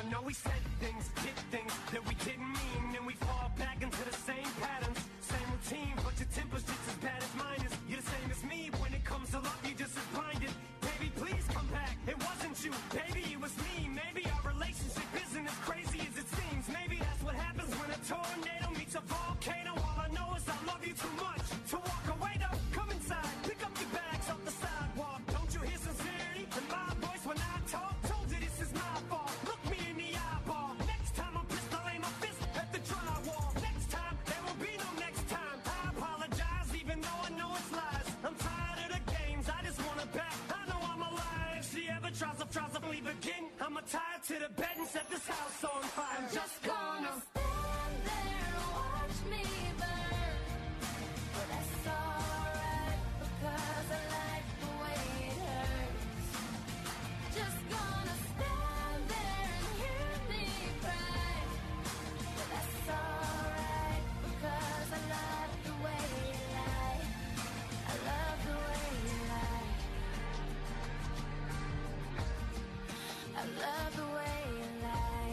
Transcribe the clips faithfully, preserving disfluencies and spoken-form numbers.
know we said things, did things that we didn't mean, and we fall back into the same patterns, same routine, but your temper's just as bad as mine is. You're the same as me, when it comes to love, you're just as blinded. Baby, please come back, it wasn't you, baby, it was me. Maybe our relationship isn't as crazy as it seems. Maybe that's what happens when a tornado meets a volcano. All I know is I love you too much to walk away though. Come inside, pick up your bags off the sidewalk. Don't you hear sincerity in my voice when I talk? Told you this is my fault, look me in the eyeball. Next time I'm pissed, I'll aim my fist at the drywall. Next time, there will be no next time. I apologize even though I know it's lies. I'm tired of the games, I just want her back. I know I'm alive. If she ever tries to, tries to leave again, I'ma tie her to the bed and set this house on fire. I'm just gonna stand there and watch me burn. But that's alright, because I like the way it hurts. Just gonna stand there and hear me cry. But that's alright, because I love the way you lie. I love the way you lie. I love the way you lie.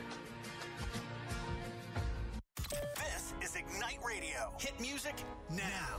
This is Ignite Radio. Hit music now.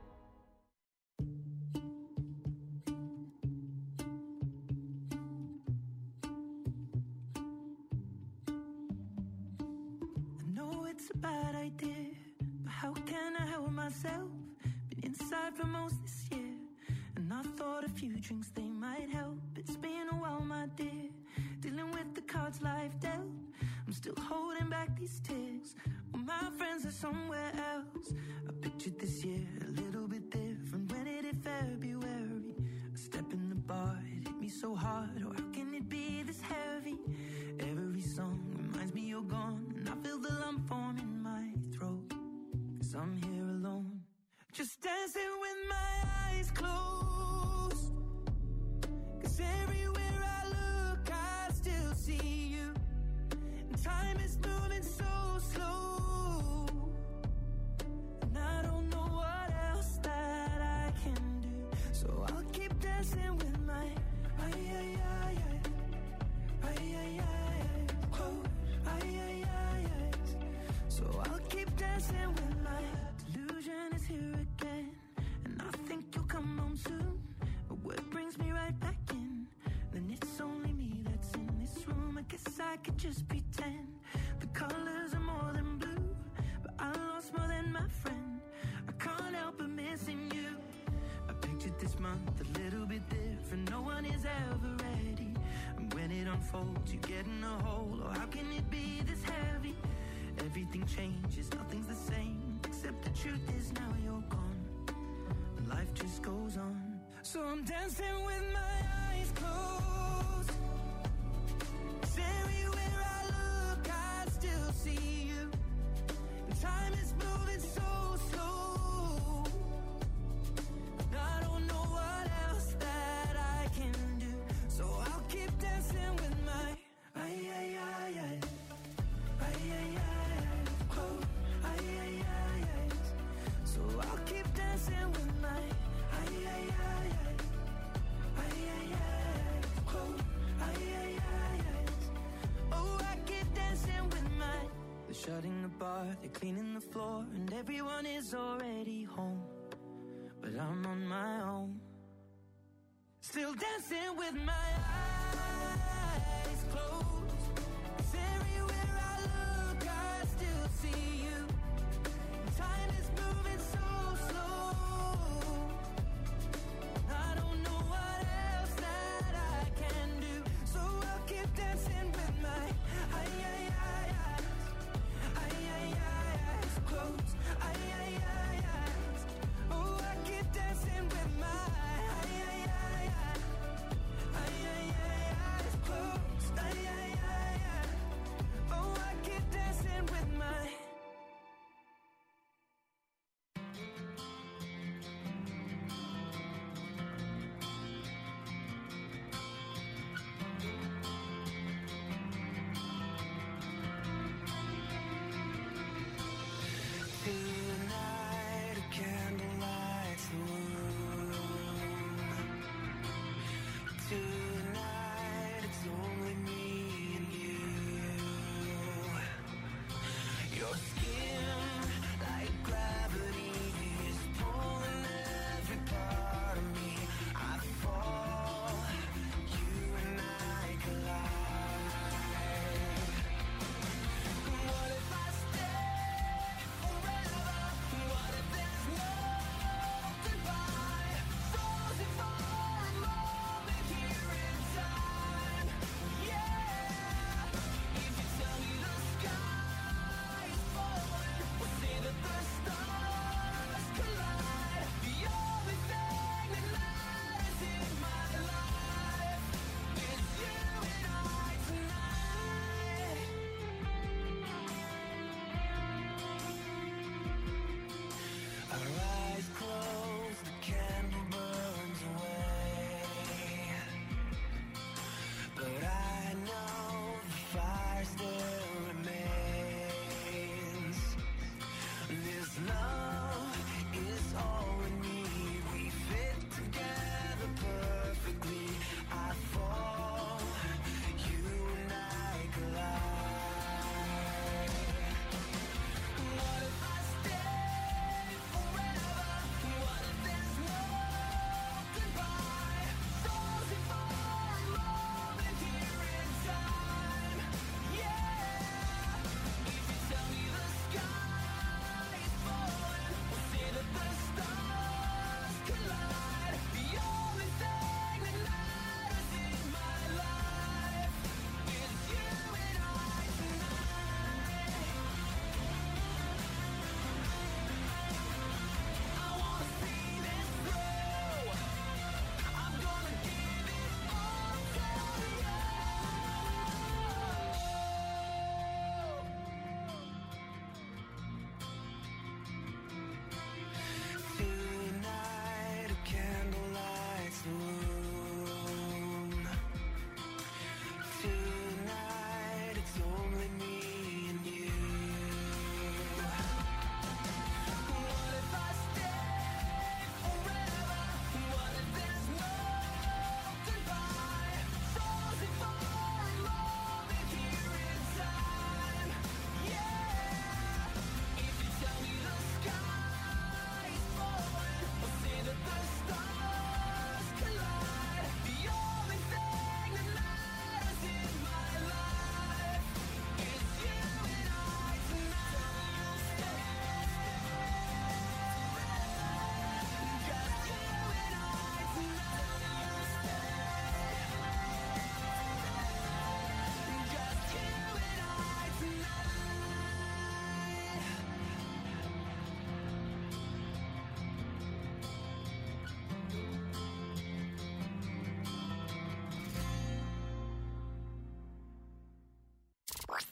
I know it's a bad idea, but how can I help myself? Been inside for most this year, and I thought a few drinks they might help. It's been a while, my dear, dealing with the cards life dealt. I'm still holding back these tears. Well, my friends are somewhere else. I pictured this year a little bit different. When it hit February, a step in the bar, it hit me so hard. Oh, how can it be this heavy? Every song reminds me you're gone, and I feel the lump form in my throat, 'cause I'm here alone, just dancing with my eyes closed. 'Cause everywhere I look, I still see you. And time is moving so slow, and I don't know what else that I can do. So I'll keep dancing with my ay ay ay ay ay ay ay close ay ay ay ay. So I'll keep dancing with my delusion is here again, and I think you'll come home soon. But what brings me right back in? Then it's only me that's in this room. I guess I could just pretend the colors are more than blue, but I lost more than my friend. I can't help but missing you. I pictured this month a little bit different. No one is ever ready, and when it unfolds, you get in a hole. Or how can it be this heavy? Everything changes, nothing's the same, except the truth is now you're gone, and life just goes on. So I'm dancing with my eyes closed. 'Cause everywhere I look, I still see you. And time is moving so slow, and I don't know what else that I can do. So I'll keep dancing with my ay ay ay ay ay ay ay close ay ay ay ay. So I'll keep dancing with my ay ay ay ay ay ay ay close ay ay ay ay. Oh, I keep dancing with my. They're shutting the bar, they're cleaning the floor, and everyone is already home, but I'm on my own, still dancing with my eyes closed. 'Cause everywhere I look, I still see you. Time is moving so slow, I don't know what else that I can do. So I'll keep dancing with my ay ay ay eyes, ay ay ay eyes closed, ay ay ay eyes. Oh, I keep dancing with my ay ay ay ay ay ay ay eyes closed, ay ay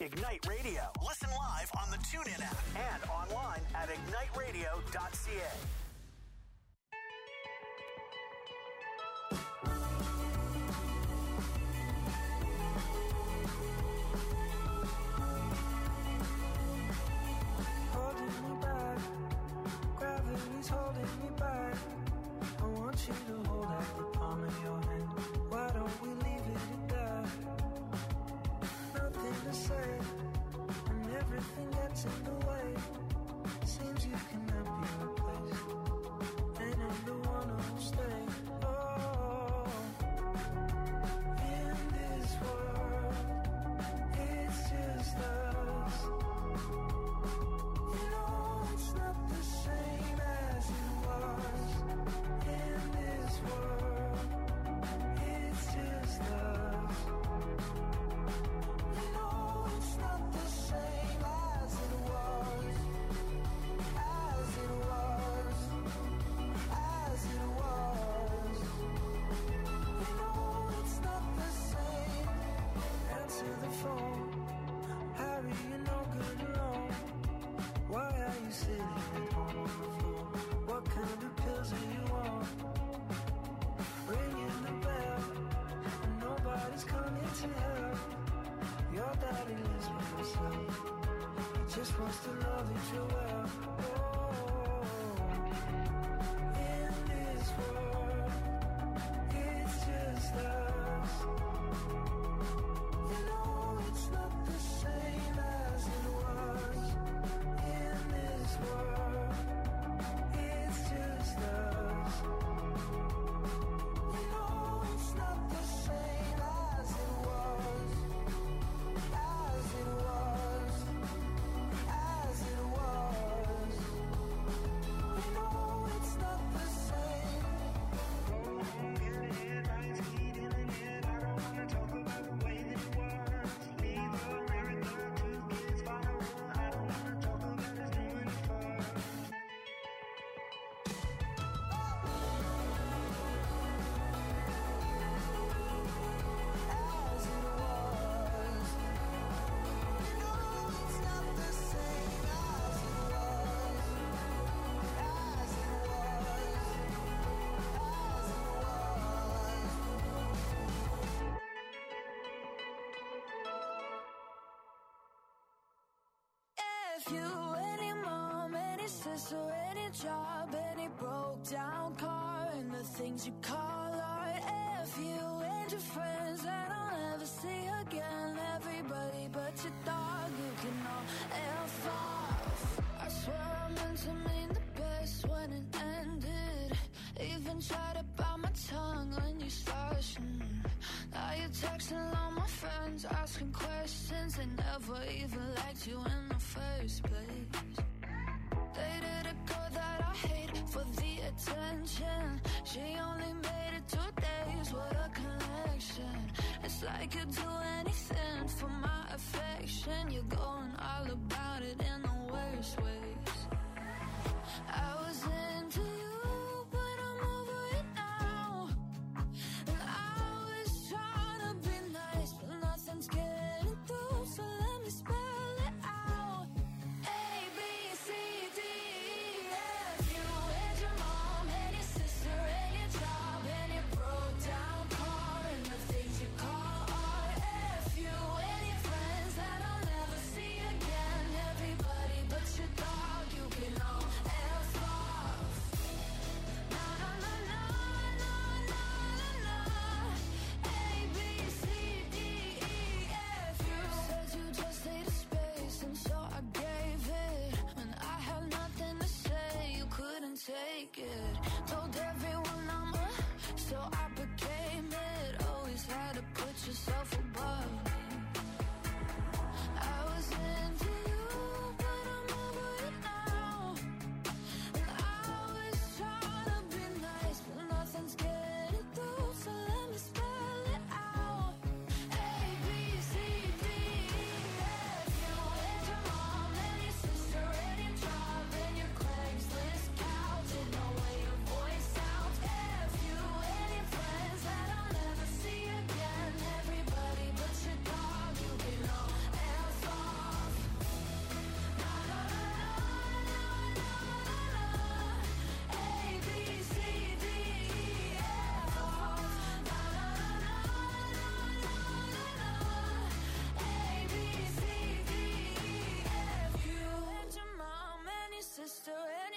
Ignite Radio. Listen live on the TuneIn app and online at ignite radio dot c a. Holding me back, gravity's holding me back. I want you to hold out the palm of your hand. Why don't we leave it at that? Nothing to say, and everything gets in the way. Seems you cannot be replaced, and I'm the one who'll stay. Oh, in this world, it's just us. You know it's not the same as it was. In this world, it's just us. You know it's not the same as it was. As it was. As it was. You know it's not the same. Answer the phone. Harry, you're no good alone. Why are you sitting at home on the floor? What kind of pills are you on? Ringing the bell, and nobody's coming to help. Your daddy lives by himself. He just wants to know that you're well. Oh, in this world, it's just us. You know it's not the same as it was. In this world, it's just us. You know it's not the same as it was. As it was. As it was. You know it's not the same. Go on, get it, lights heat in the net. I don't wanna talk about the way that it was. Leave America, two kids follow her. I don't wanna talk about us doing it first. As it was. You know it's not the same as it was. As it was. As it was. If you, any mom, any sister, any job, any broke down car, and the things you call art. If you and your friends that I'll never see again, everybody but your dog, you can all F off. I swear I meant to mean the best when it ended. Even tried to bite my tongue when you started. Mm. Now you're texting all my friends, asking questions. They never even liked you in the first place. Dated a girl that I hate for the attention. She only made it two days, what a connection. It's like you'd do anything for my affection. You're going all about it in the worst ways. I was into you, but I'm over it now. And I was trying to be nice, but nothing's getting through, so let me spell it out. A, B, C, D, E, F. You and your mom, and your sister, and your job, and your broke down car, and the things you call art. F you and your friends that I'll never see again. Everybody but your dog,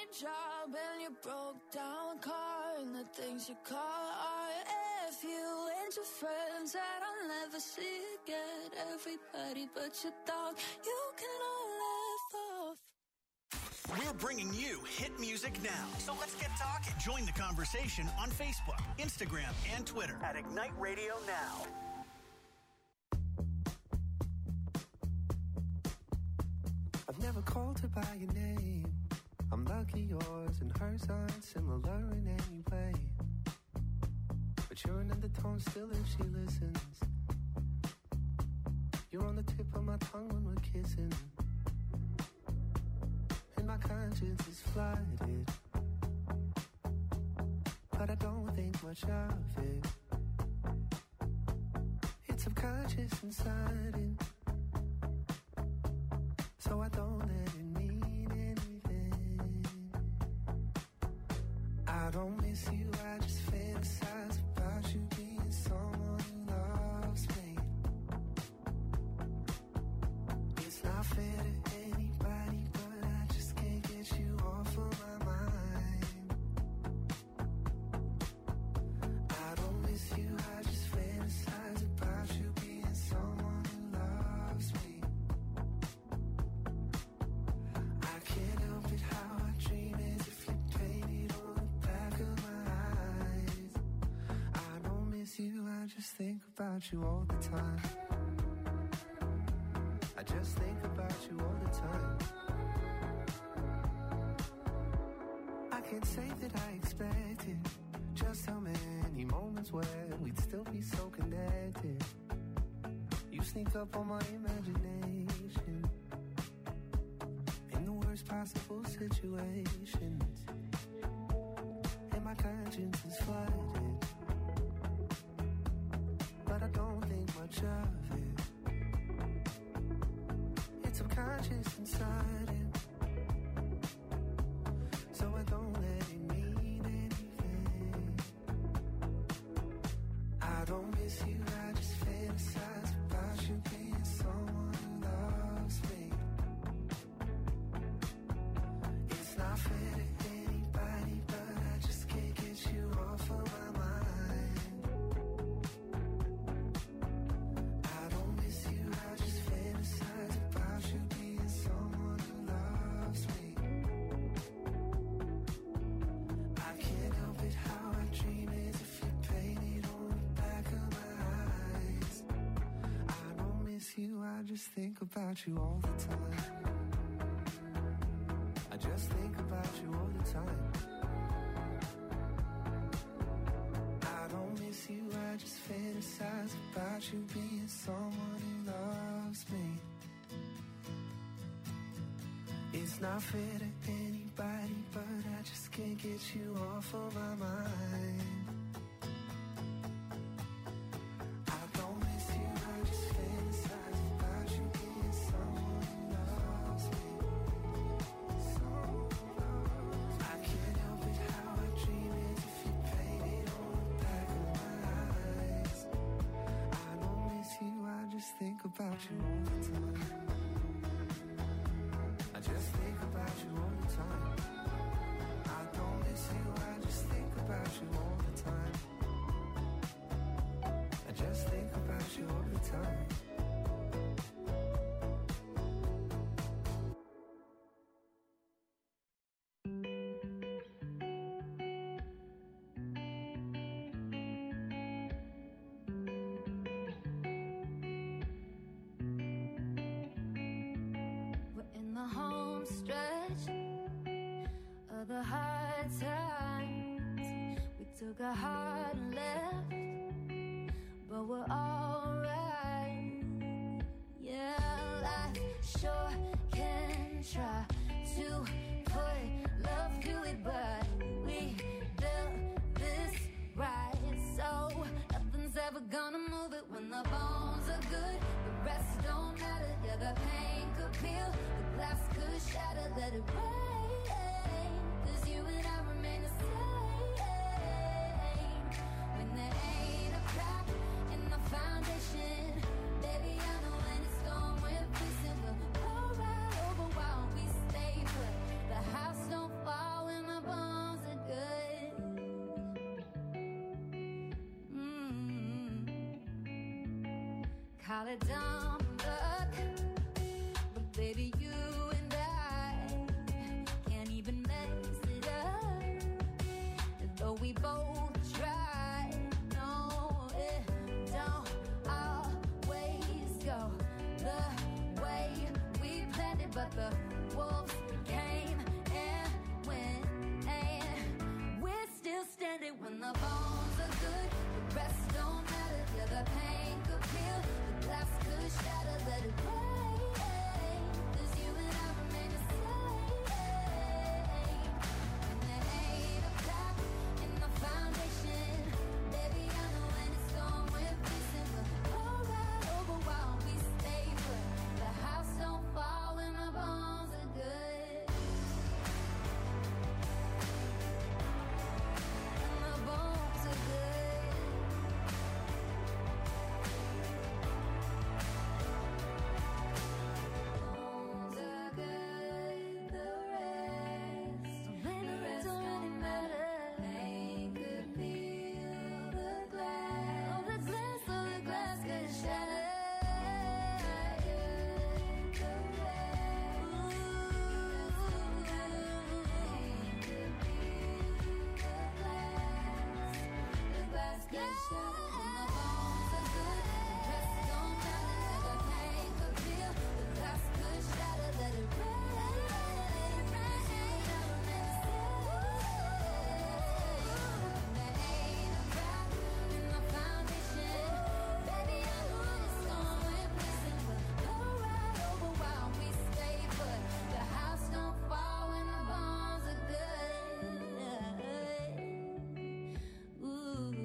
job and your broke down car and the things you call art. If you and your friends that I'll never see again, everybody but your dog, you can all laugh off. We're bringing you hit music now. So let's get talking. Join the conversation on Facebook, Instagram, and Twitter at Ignite Radio Now. I've never called her by your name. I'm lucky yours and hers aren't similar in any way. But you're an undertone still if she listens. You're on the tip of my tongue when we're kissing. And my conscience is flooded, but I don't think much of it. It's subconscious and sudden, so I don't let it mean anything. I don't miss you, I just fantasize about you being someone who loves me. It's not fair to anybody, but I just can't get you off of my mind. I don't miss you, I just fantasize about you being someone who loves me. I can't help it how I dream as if you painted on the back of my eyes. I don't miss you, I just think about you all the time. I just think about you all the time. I can't say that I expected just how many moments where we'd still be so connected. You sneak up on my imagination in the worst possible situations, and my conscience is flooded, but I don't think much of it. It's subconscious and sudden, so I don't let it mean anything. I don't miss you, I just fantasize about you being someone who loves me. It's not fair to anybody, but I just can't get you off of my mind. I don't miss you, I just fantasize about you being someone who loves me. I can't help it how I dream as if you painted on the back of my eyes. I don't miss you, I just think about you all the time. I just think about you all the time. I don't miss you, I just fantasize about you being someone who loves me. It's not fair to anybody, but I just can't get you off of my mind. I don't miss you, I just fantasize about you being someone who loves me. Someone who loves me. I can't help it how I dream as if you painted on the back of my eyes. I don't miss you, I just think about you all the time. I just think about you all the time. I don't miss you, I just think about you all the time. I just think about you all the time. We're in the home stretch of the hard times. We took a hard left, but we're alright. Yeah, life sure can try to put love to it, but we built this right, so nothing's ever gonna move it. When the bones are good, the rest don't matter. Yeah, the pain could peel, the glass could shatter. Let it rain, 'cause you and I remain the same. When there ain't a crack in the foundation, baby, I know when it's gone, we're fixing. We'll go right over while we stay put. The house don't fall call it dumb luck, but baby, you and I can't even mess it up, though we both try. No, it don't always go the way we planned it, but the wolves came and went, and we're still standing. When the bones are good, the rest don't matter. Yeah, the pain could peel, the glass could shatter, let it break. 'Cause you and I remain the same. And there ain't a crack in the foundation. Baby, I know when it's gone, we're missing. We'll go right over while we stay put. The house don't fall when the bones are good. And the bones are good. Bones are good, the rest, the rest don't matter. They could peel the glass, oh the glass, oh the glass could shatter. The rest, ooh, they could peel the glass, the glass could shatter. And the bones are good, the rest don't matter. The pain could peel, the glass could shatter. Let it rain, let it rain, never meant to say. And there ain't a crack in the foundation. Baby, I know when it's gone, we're missing. We'll go right over while we stay put. The house don't fall when the bones are good. Ooh.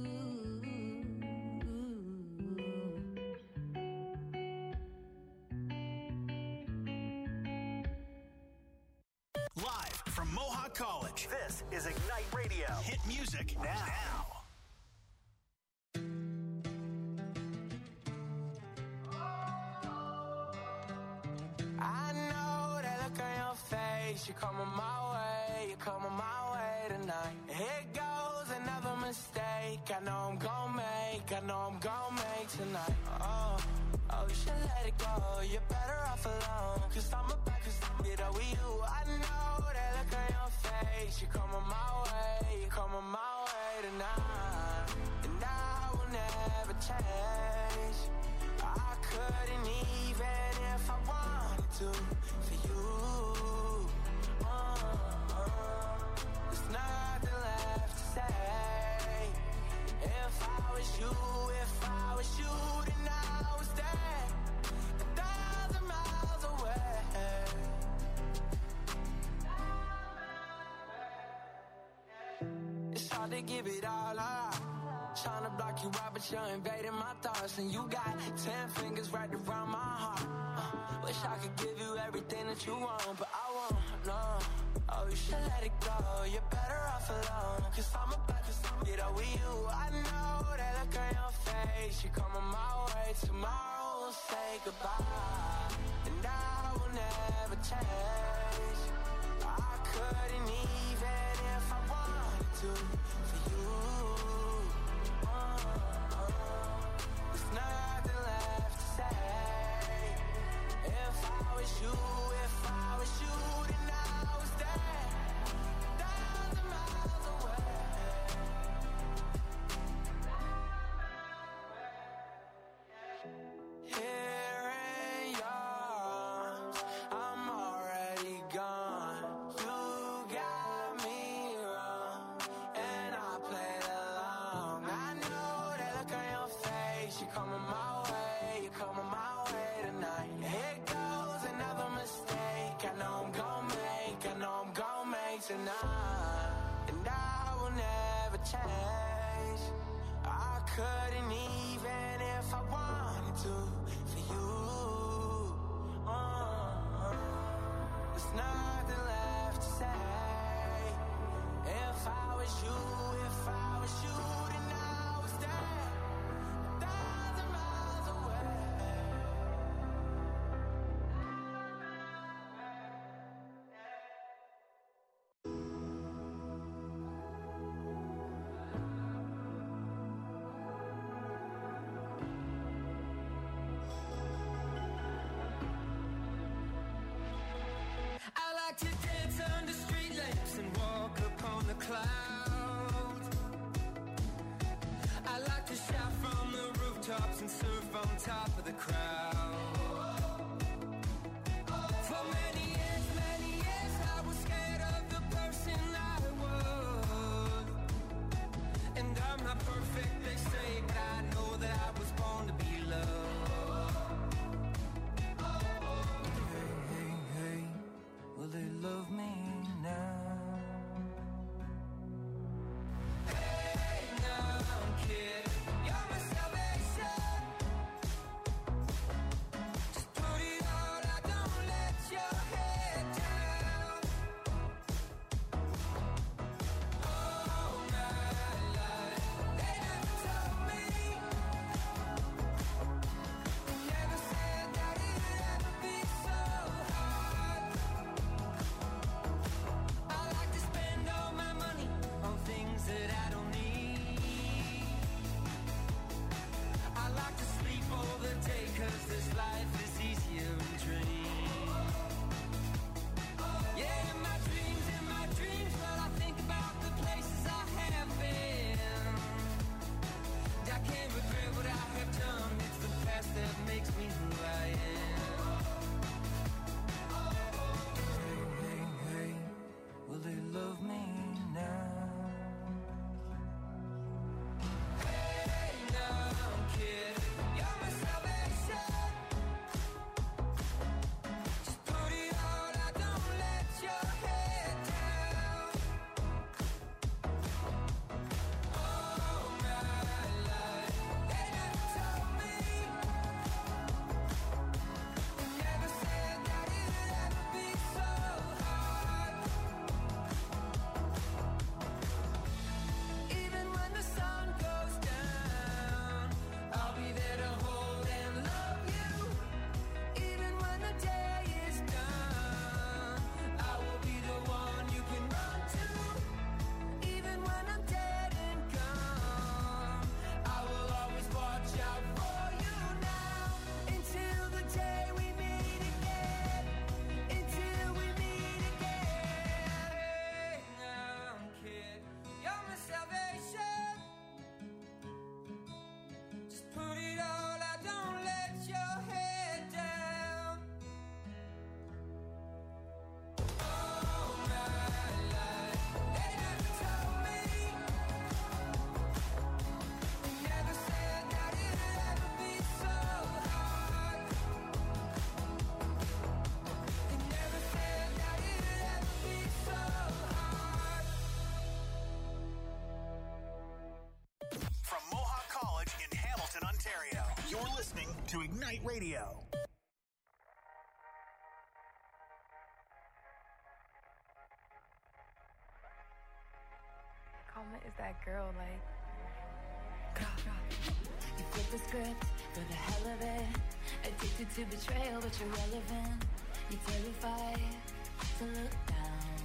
Live from Mohawk College, this is Ignite Radio. Hit music now. I know that look on your face. You're coming my way, you're coming my way tonight. Here goes another mistake. I know I'm gon' make, I know I'm gon' make tonight. Oh, oh, you should let it go. You're better off alone. Cause I'm about to get over you. I know that look on your face. You're coming my way, you're coming my way tonight. And I will never change. I couldn't even if I wanted to for you. Uh, uh, there's nothing left to say. If I was you, if I was you, then I was there, a thousand miles away. It's hard to give it all up. Trying to block you out, but you're invading my thoughts. And you got ten fingers right around my heart. uh, Wish I could give you everything that you want, but I won't, no. Oh, you should let it go. You're better off alone. Cause I'm about to get over you. I know that look on your face. You're coming my way. Tomorrow we'll say goodbye, and I will never change. I couldn't even if I wanted to for you. There's nothing left to say. If I was you, if I was you, then I was there, a thousand miles away. Here in your arms, I'm already gone. You got me wrong, and I played along. I know that look on your face. You're coming my way, you're coming my way tonight. Here goes another mistake. I know I'm gon' make, I know I'm gon' make tonight. And I will never change. I couldn't even if I wanted to for you. Uh, there's nothing left to say. If I was you, if I was you, then I was there, a thousand miles away. rooftops and surf on top of the crowd. For many years, many years, I was scared of the person I was. And I'm not perfect, they say, but I know that I was born to be loved. Hey, hey, hey, will they love me now? Hey, now, kid, you're my salvation. Just put it all out, don't let your head down. All my life, they never told me. They never said that it'd ever be so hard. I like to spend all my money on things that I don't need. I like to sleep all the day, cause this life is easier in dreams. Yeah, in my dreams, in my dreams, well, I think about the places I have been. And I can't regret what I have done. It's the past that makes me who I am. Hey, hey, hey, will they love me now? Hey, now, kid, you're my salvation. Just put it all out, don't let your head down. All my life, they never told me. They never said that it'd ever be so hard. Even when the sun goes down, I'll be there to hold and love you. Even when the day is done, I will be the one you can run to. Even when I'm dead and gone, I will always watch out for you now. Until the day we meet again. Until we meet again. Hey, now, kid, you're my salvation. Just put it all out, don't let your head down. All my life, they never told me. They never said that it'd ever be so hard. They never said that it'd ever be so hard. From Mohawk College in Hamilton, Ontario, you're listening to Ignite Radio. Karma is that girl, like, You flip the script for the hell of it. Addicted to betrayal, but you're relevant. You're terrified to look down.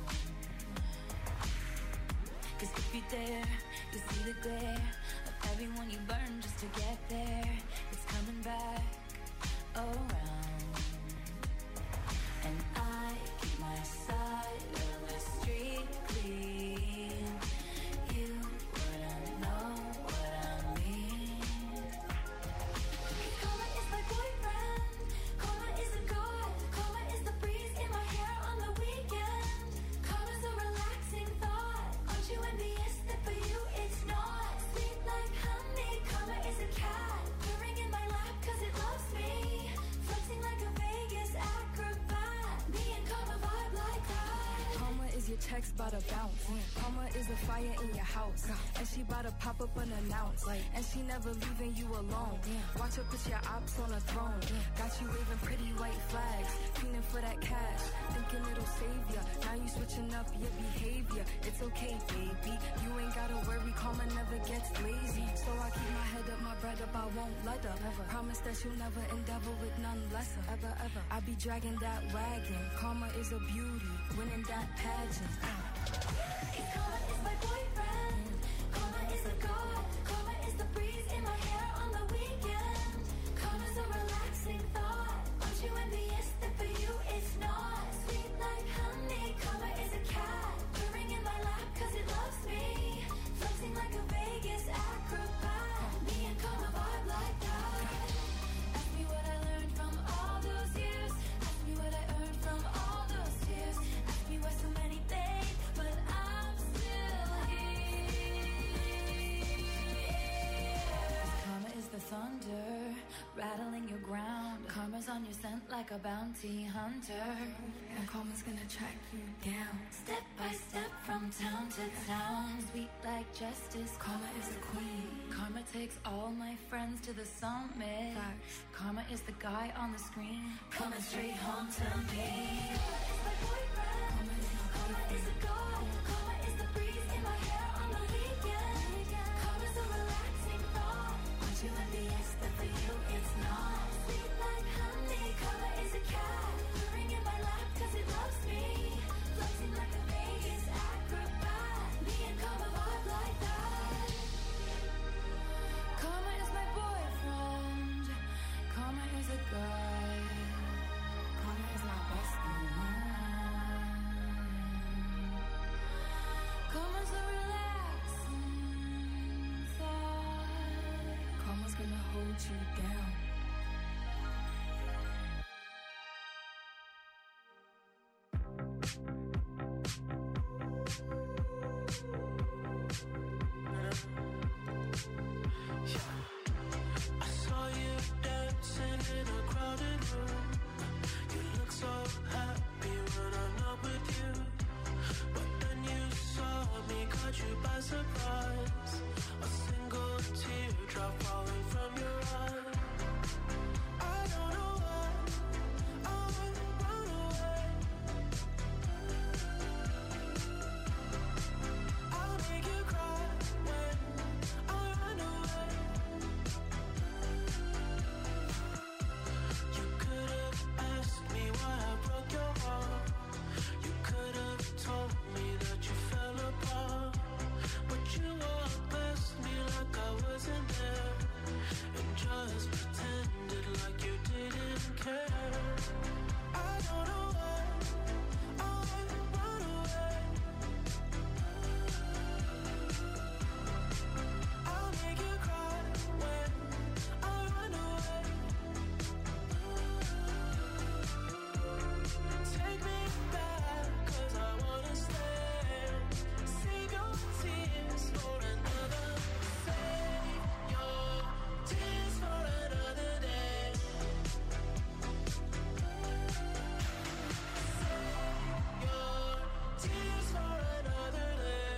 Cause if you dare, you see the glare of everyone you burn just to get there. It's coming back around. And I keep my side of the street clean. You wouldn't know what I mean. Karma is my boyfriend. Karma is a god. Karma is the breeze in my hair on the weekend. Karma's a relaxing thought. Aren't you envious that for you it's not? Sweet like honey. Karma is a cat purring in my lap cause it loves me. Flexing like a Vegas acrobat. Me and Karma vibe like that. Karma is your text bout to bounce. Karma is a fire in your house. And she bout to pop up unannounced. And she never leaving you alone. Watch her put your ops on a throne. Got you waving pretty white flags. Feeling for that cash. Thinking it'll save ya. Now you switching up your behavior. It's okay, baby. You ain't gotta worry. Karma never gets lazy. So I keep my head up, my bread up. I won't let her. Never. Promise that you'll never endeavor with none lesser. Ever, ever. I be dragging that wagon. Karma is a beauty. Winning that pageant. Karma is my boyfriend. Karma is a god. Karma is the breeze in my hair on the weekend. Karma's a relaxing thought. Aren't you envious that for you it's not? Sweet like honey. Karma is a cat purring in my lap cause it loves me. Flexing like a Vegas acrobat. Me and Karma vibe like that. sent like a bounty hunter, and karma's gonna track you down, step by step from town to town. Sweet like justice, karma is the queen. Karma takes all my friends to the summit. Facts. Karma is the guy on the screen, coming straight home to me. Karma is my boyfriend. Karma is a god. Karma is the breeze in my hair on the weekend. Karma's a relaxing thought. Aren't you envious that for you it's not? Sweet like honey, karma is a cat, purring in my lap cause it loves me, floating like a Vegas acrobat. Me and karma vibe like that. Karma is my boyfriend. Karma is a guy. Karma is my bestie. Karma's a relaxing thought. Karma's gonna hold you down. I saw you dancing in a crowded room. You look so happy when I'm not with you. But then you saw me, caught you by surprise. A single teardrop falling from your eye. I don't know why I run away. I'll make you cry when I run away. You could have asked me why I broke your heart. You could have told me that you fell apart. But you walked past me like I wasn't there, and just pretended like you didn't care. I don't know why I run away. I'll make you cry when I run away. Take me back, cause I wanna stay. Save your tears for another. Save your tears for another day. Save your tears for another day.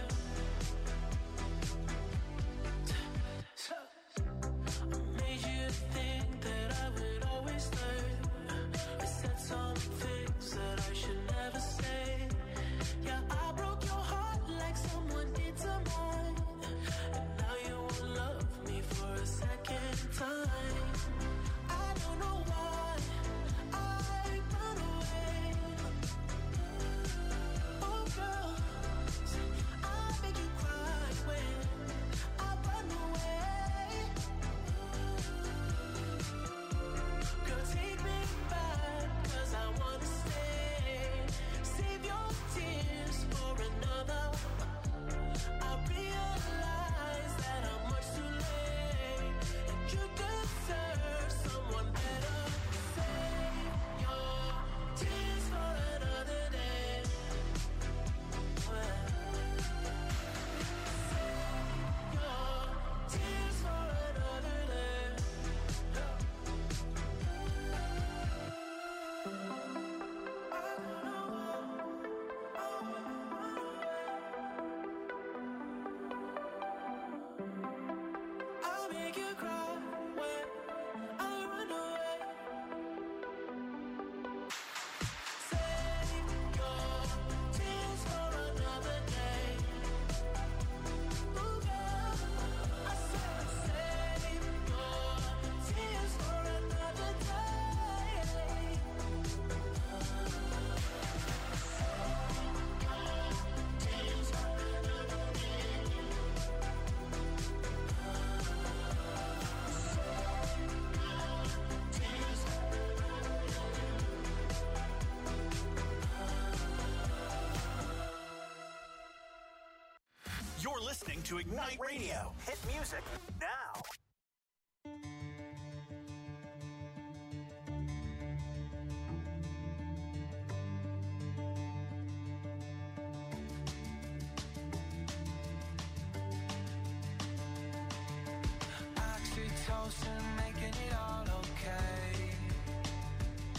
I made you think that I would always stay. I said some things that I should never say. Yeah, I broke your heart like someone did to mine. And now you won't love me for a second time. I don't know why I run away. Oh girl, I make you cry when I run away. Girl, take me back, cause I wanna stay. Save your tears for another. I realize that I'm much too late, and you deserve someone better. Save your tears for another day. Save your tears for another day. I'll make you cry when I run away. Save your tears for another day. Ooh, girl, I said save your tears for another day. Tears for another day. You're listening to Ignite Radio. Hit music now. Oxytocin making it all okay.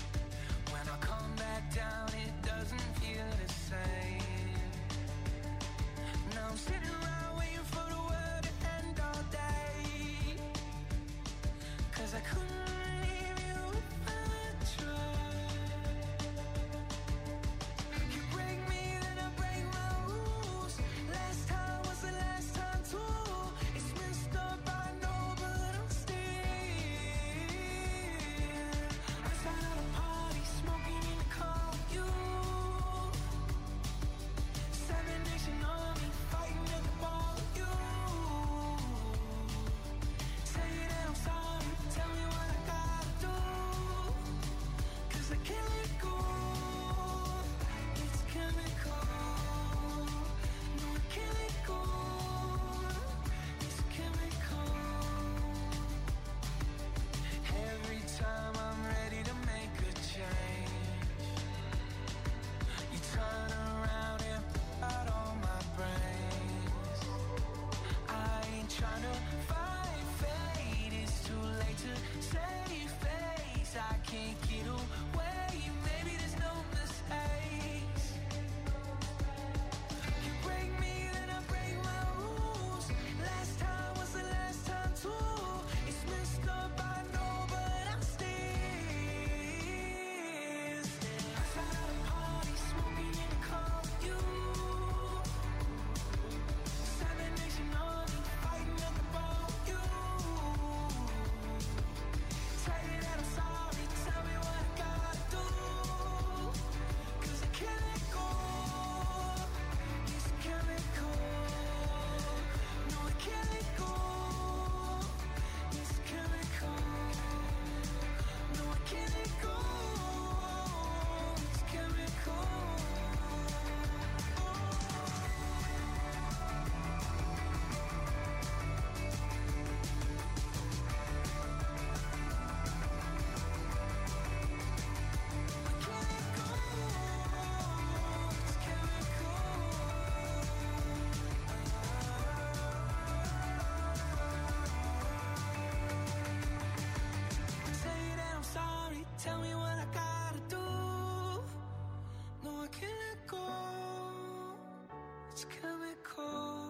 It's chemical.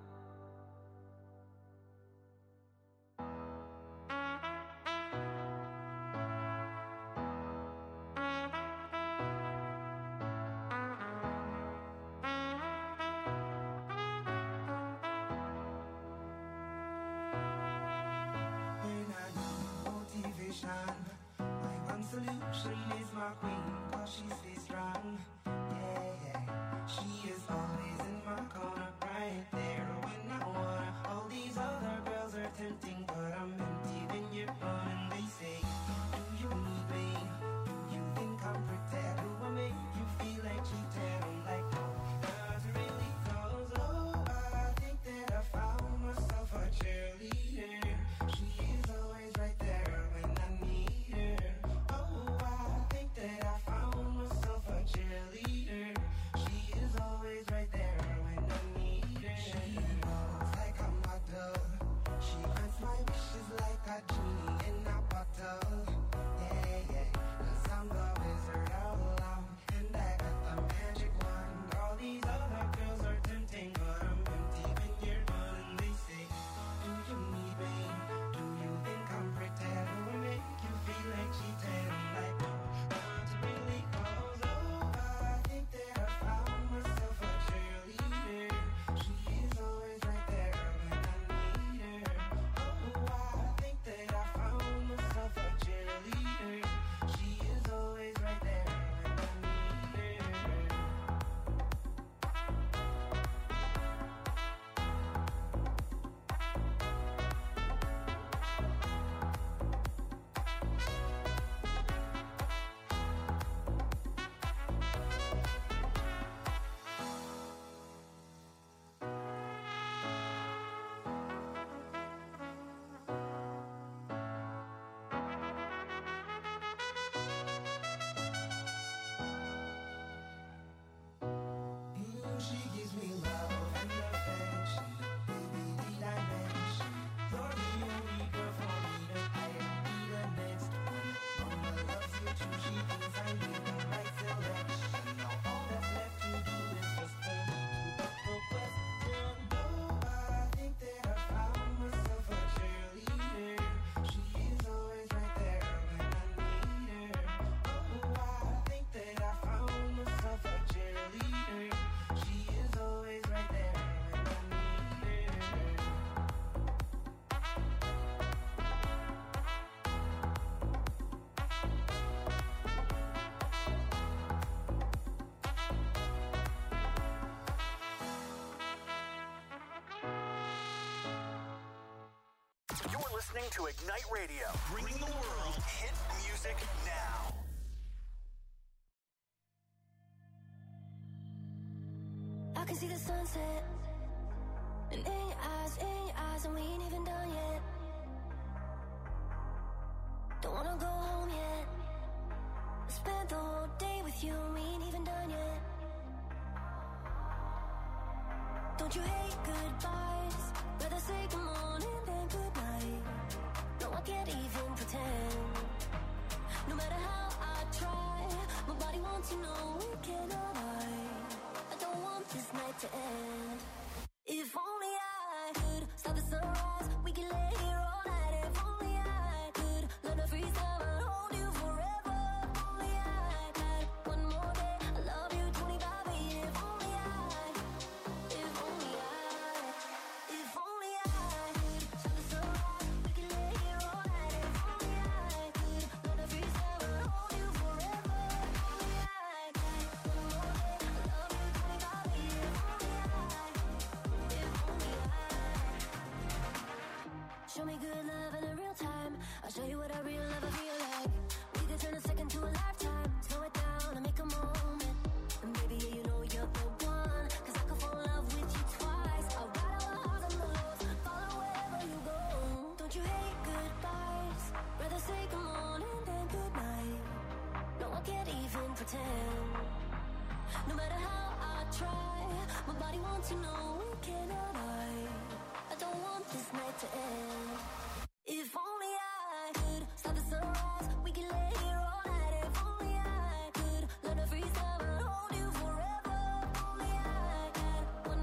When I need motivation, my one solution is my queen, cause she stays strong. Yeah, yeah. She is always in my corner, right there when I wanna. All these other girls are tempting, but I'm empty when you're on. And they say, do you need me? Do you think I'm pretty? Do I make you feel like cheating? I'm like, no, not really, cause oh, I think that I found myself a cheerleader. She is always right there when I need her. Oh, I think that I found myself a cheerleader. She is always right there when I need her. She knows like a model. She grants my wishes like a genie in a bottle. Yeah, yeah, cause I'm the wizard all along, and I got the magic wand. All these other girls are tempting, but I'm empty when you're gone. And they say, do you need me? Do you think I'm pretty? Do I make you feel like cheating? I'm like, no, not really, cause oh, I think that I found myself a cheerleader. She is always right there when I need her. Oh, I think that I found myself a cheerleader. She is always right there when I need her. Mm, she gives me love and affection. Baby, need I mention? You're the only girl for me to I be the next one. Mama loves you too. She thinks I made the right selection. Now all that's left to do is just for me to put the question. Oh, I think that I found myself a cheerleader. She is always right there when I need her. Oh, I think that I found myself a cheerleader. She is always right there when I need her. You're listening to Ignite Radio, bringing the world hit music now. I can see the sunset, and in your eyes, in your eyes, and we ain't even done yet. Don't wanna go home yet. I spent the whole day with you, and we ain't even done yet. Don't you hate goodbyes? Rather say good morning than good night. No, I can't even pretend. No matter how I try, my body wants to know we cannot hide. I don't want this night to end. If only I could stop the sunrise, we can lay here all night. If only I could learn to freeze time and hold you forever. If only I had one more day, I love you twenty-five a year. If only I, if only I, if only I could stop the sunrise, we can lay here all night. If only I could learn to freeze time and hold you forever. If only I had one more day, I love you twenty-five a year. If only I, if only I. Show me good love in a real time. I'll show you what a real lover feel like. We could turn a second to a lifetime. Slow it down and make a moment. And baby, yeah, you know you're the one. Cause I could fall in love with you twice. I'll ride our highs and the lows, follow wherever you go. Don't you hate goodbyes? Rather say good morning than good night. No, I can't even pretend. No matter how I try, my body wants to know we cannot hide. I don't want this night to end. If only I could stop the sunrise, we can lay here all night. If only I could learn to freeze time and hold you forever. If only I had one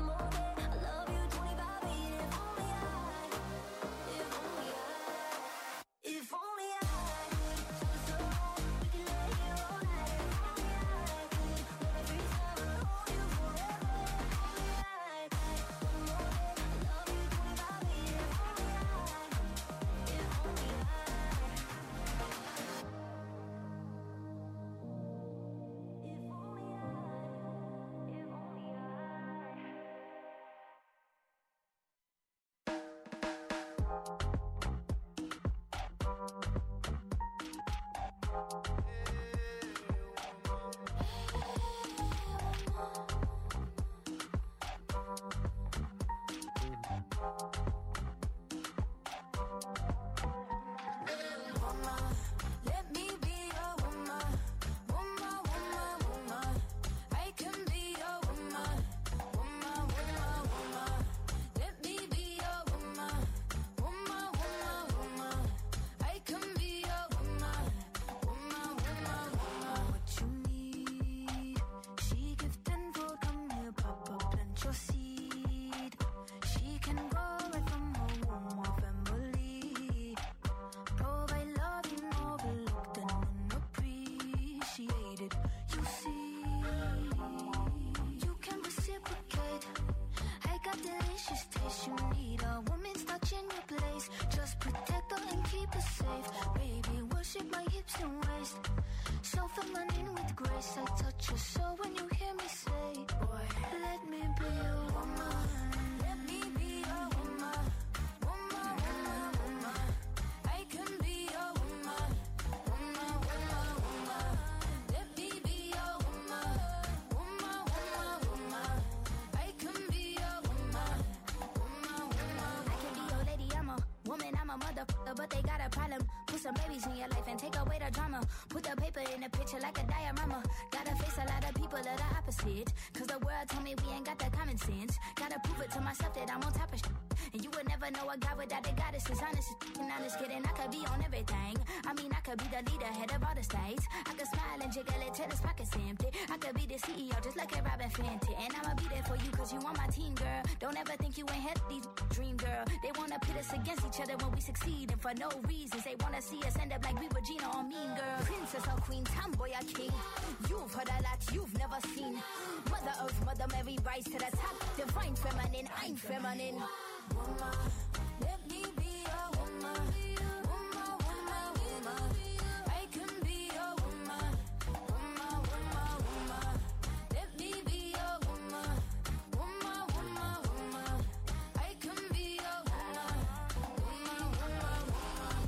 but they got a problem. Put some babies in your life and take away the drama. Put the paper in the picture like a diorama. Gotta face a lot of people that are opposite. Cause the world told me we ain't got that common sense. Gotta prove it to myself that I'm on top of shit. And you would never know a guy without a goddess is honest. And honest kidding, I could be on everything. I mean, I could be the leader, head of all the states. I could smile and jiggle it till his pockets empty. I could be the C E O just like a Robin Fenty. And I'ma be there for you cause you on my team, girl. Don't ever think you ain't had these dream, girl. They wanna pit us against each other when we succeed. And for no reasons, they wanna see us end up like we Regina or Mean Girl. Princess or queen, tomboy or king. You've heard a lot you've never seen. Mother Earth, Mother Mary, rise to the top. Divine feminine, I'm feminine. Woman, let me be a woman. Woman, woman, woman. I can be a woman. Woman, woman, woman. Let me be a woman. Woman, woman, woman. I can be a woman. Woman, woman, woman.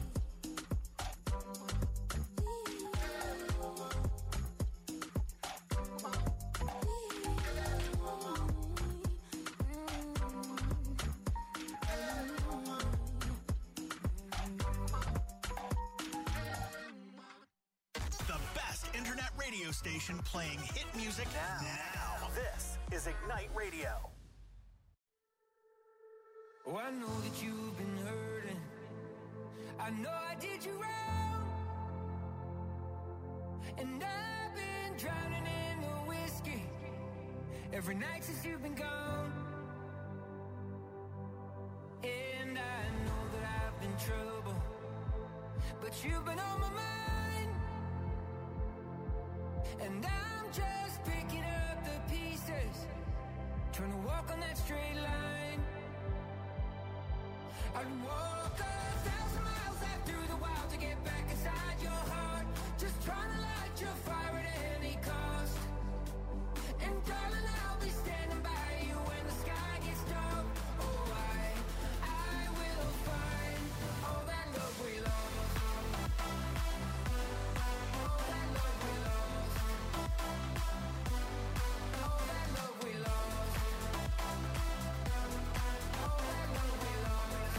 The best internet radio station playing hit music now. now. This is Ignite Radio. Oh, I know that you've been hurting. I know I did you wrong. And I've been drowning in the whiskey every night since you've been gone. And I know that I've been trouble, but you've been on my mind. And I'm just picking up the pieces, trying to walk on that straight line. I'd walk a thousand miles out through the wild to get back inside your heart. Just trying to light your fire at any cost. And darling, I'll be standing by you when the sky gets dark. Oh, I, I will find all that love we lost. All that love we lost. All that love we lost. All that love we lost.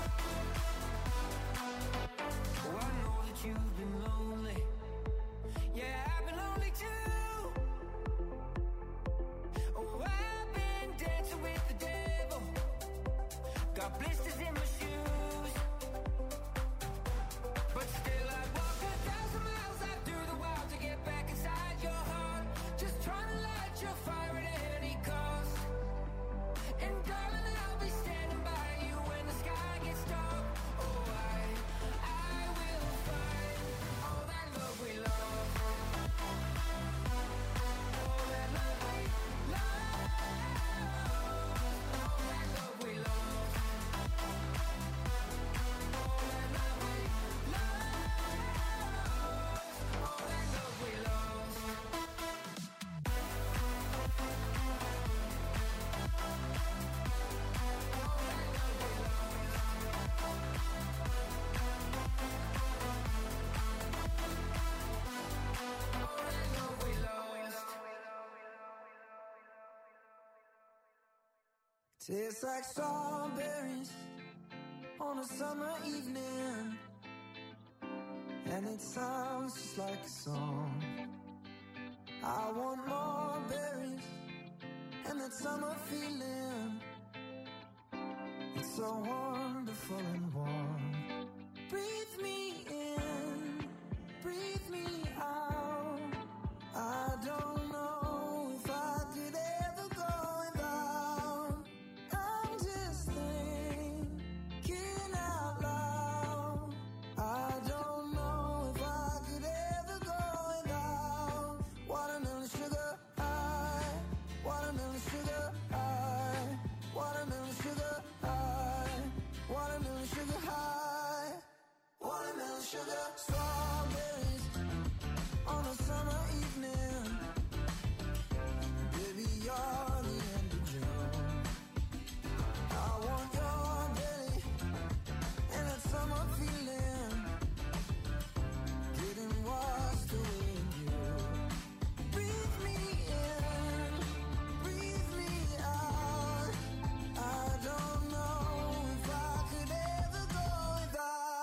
Oh, I know that you've been lonely. Yeah, I've been lonely too. Oh, I've been dancing with the devil. Got blisters in my shoes. But still I'd walk a thousand miles out through the wild to get back inside your heart. Just trying to light your fire at any cost. And darling, I'll be standing by you when the sky gets dark. Oh, I, I will find all that love we lost. All that love we lost. All that love we lost. All that love we lost. All that love we lost. Tastes like strawberries on a summer evening, and it sounds just like a song. I want more berries and that summer feeling. It's so wonderful and warm. Breathe me in, breathe me out. I don't know if I could ever go without. I'm just thinking out loud. I don't know if I could ever go without. Watermelon sugar high, watermelon sugar high, watermelon sugar high, watermelon sugar high, watermelon sugar. Strawberries on a summer evening. Baby, you're the end of June. I want your belly and that summer feeling, getting washed away in you. Breathe me in, breathe me out. I don't know if I could ever go without.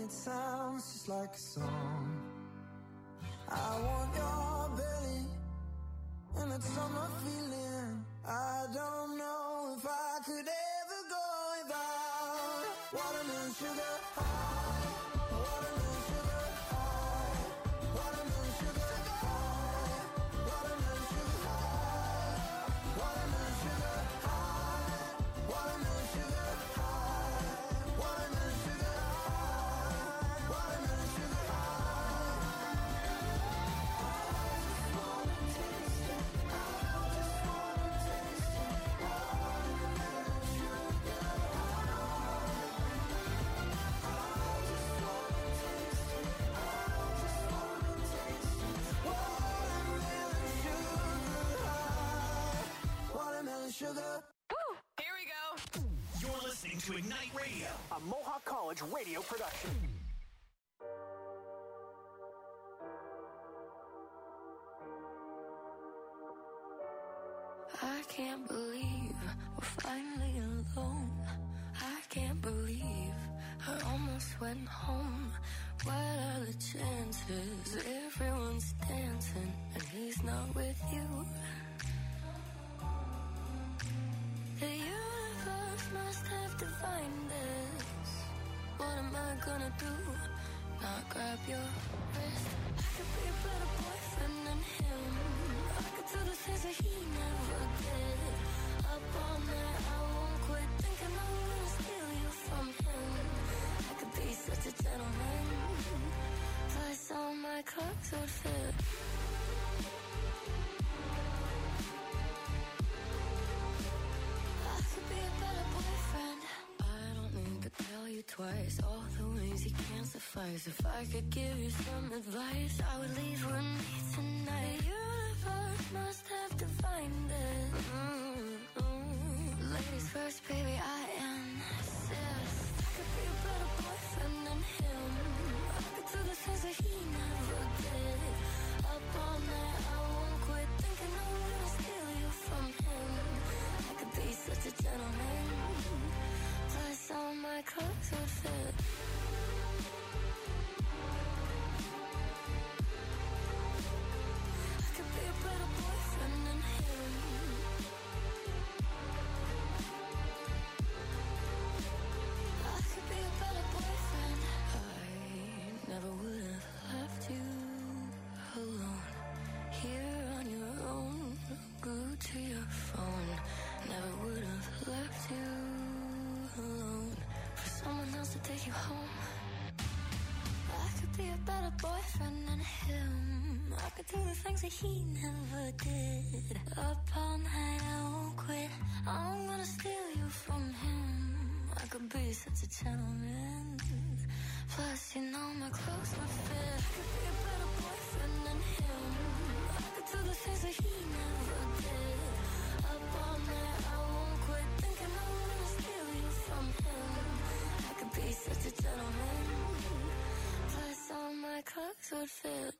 it sounds just like a song. I want your belly, and it's summer feeling. I don't know if I could ever go without watermelon sugar high, watermelon sugar high, watermelon sugar high, watermelon sugar high, watermelon sugar high, watermelon sugar high, watermelon sugar high, watermelon sugar sugar. Here we go. You're listening to Ignite Radio, a Mohawk College radio production. I can't believe we're finally alone. I can't believe I almost went home. What are the chances? Everyone's dancing and he's not with you. The universe must have divined this. What am I gonna do? Not grab your wrist. I could be a better boyfriend than him. I could do the things that he never did. Up all night, I won't quit thinking I'm gonna steal you from him. I could be such a gentleman. Plus all my clothes would fit. Twice, all the ways you can't suffice. If I could give you some advice, I would leave with me tonight. The universe must have divined it. Mm-hmm. Ladies first, baby, I insist. I could be a better boyfriend than him. I could do the things that he never did. Up all night, I won't quit thinking I'm gonna steal you from him. I could be such a gentleman. Plus all my clothes would fit. I could be a better boyfriend than him. I could be a better boyfriend. I never would have left you alone. Here on your own, glued to your phone. Never would have left you alone for someone else to take you home. I could be a better boyfriend than him. I could do the things that he never did. Up all night, I won't quit. I'm gonna steal you from him. I could be such a gentleman. Plus, you know my clothes would fit. I could be a better boyfriend than him. I could do the things that he never did. Up all night, I won't quit thinking I'm gonna steal you from him. I could be such a gentleman. Plus all my clothes would fit.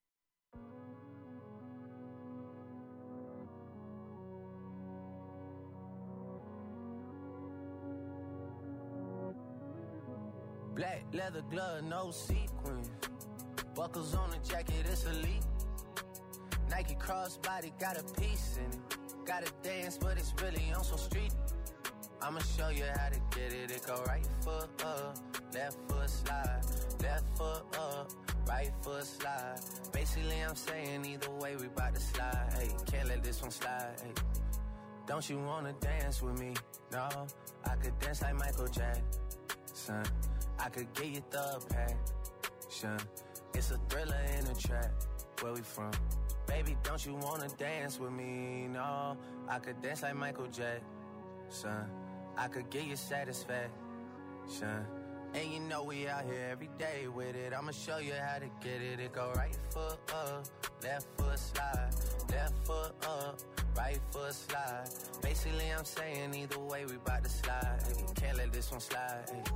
Black leather glove, no sequins. Buckles on the jacket, it's elite. Nike crossbody, got a piece in it. Gotta dance, but it's really on some street. I'ma show you how to get it. It go right foot up, left foot slide. Left foot up, right foot slide. Basically, I'm saying either way, we bout to slide. Hey, can't let this one slide. Hey, don't you wanna dance with me? No, I could dance like Michael Jackson. I could get you the passion. It's a thriller in a trap. Where we from? Baby, don't you wanna dance with me? No, I could dance like Michael Jackson. I could get you satisfaction. And you know we out here every day with it. I'ma show you how to get it. It go right foot up, left foot slide. Left foot up, right foot slide. Basically, I'm saying either way, we bout to slide. Hey, can't let this one slide. Hey.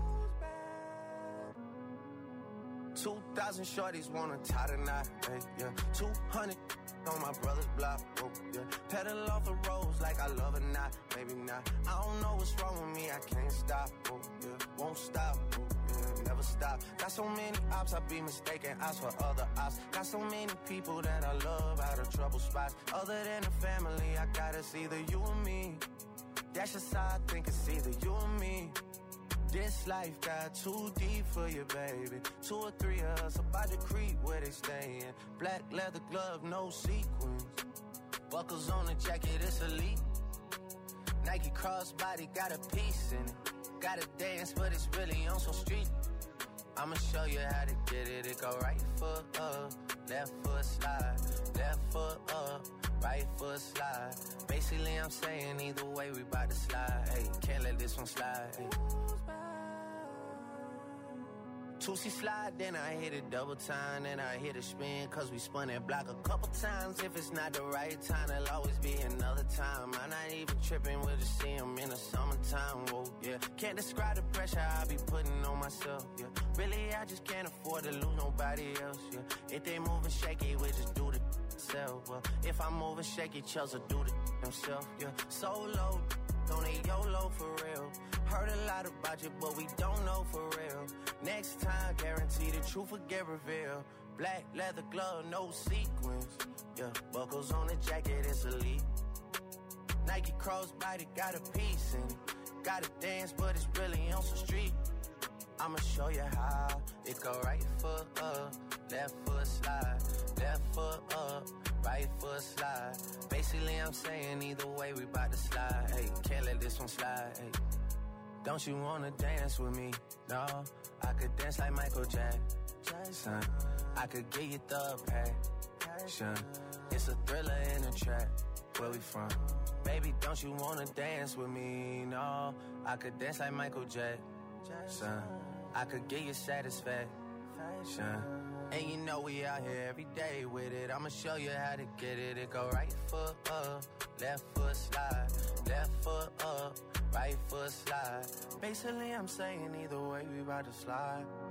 Two thousand shorties wanna tie the knot, hey, yeah. Two hundred on my brother's block, oh, yeah. Pedal off the roads like I love it, not, maybe not. I don't know what's wrong with me, I can't stop, oh, yeah. Won't stop, oh, yeah. ever stop. Got so many ops, I be mistaken ops for other ops. Got so many people that I love out of trouble spots. Other than the family, I got it's either you or me. That's just how I think it's either you or me. This life got too deep for you, baby. Two or three of us about to creep where they stayin'. Black leather glove, no sequins. Buckles on the jacket, it's elite. Nike crossbody got a piece in it. Gotta dance, but it's really on some street. I'ma show you how to get it. It go right foot up, left foot slide. Left foot up, right foot slide. Basically, I'm saying either way, we bout to slide. Hey, can't let this one slide. Hey. Two-C slide, then I hit it double time, then I hit a spin, cause we spun that block a couple times. If it's not the right time, there'll always be another time. I'm not even tripping, we'll just see him in the summertime, whoa, yeah. Can't describe the pressure I be putting on myself, yeah. Really, I just can't afford to lose nobody else, yeah. If they moving shaky, we just do the self, well. If I'm moving shaky, Chelsea do the himself, yeah. Solo, don't need YOLO for real. Heard a lot about you, but we don't know for real. Next time, guarantee the truth will get revealed. Black leather glove, no sequins. Yeah, buckles on the jacket, it's elite. Nike crossbody got a piece in it. Gotta dance, but it's really on some street. I'ma show you how. It go right foot up, left foot slide. Left foot up, right foot slide. Basically, I'm saying either way, we bout to slide. Hey, can't let this one slide. Hey. Don't you wanna dance with me? No, I could dance like Michael Jackson. I could get you the passion. It's a thriller in a trap. Where we from? Baby, don't you wanna dance with me? No, I could dance like Michael Jackson. I could get you satisfaction. And you know we out here every day with it. I'ma show you how to get it. It go right foot up, left foot slide. Left foot up, right foot slide. Basically, I'm saying either way, we about to slide.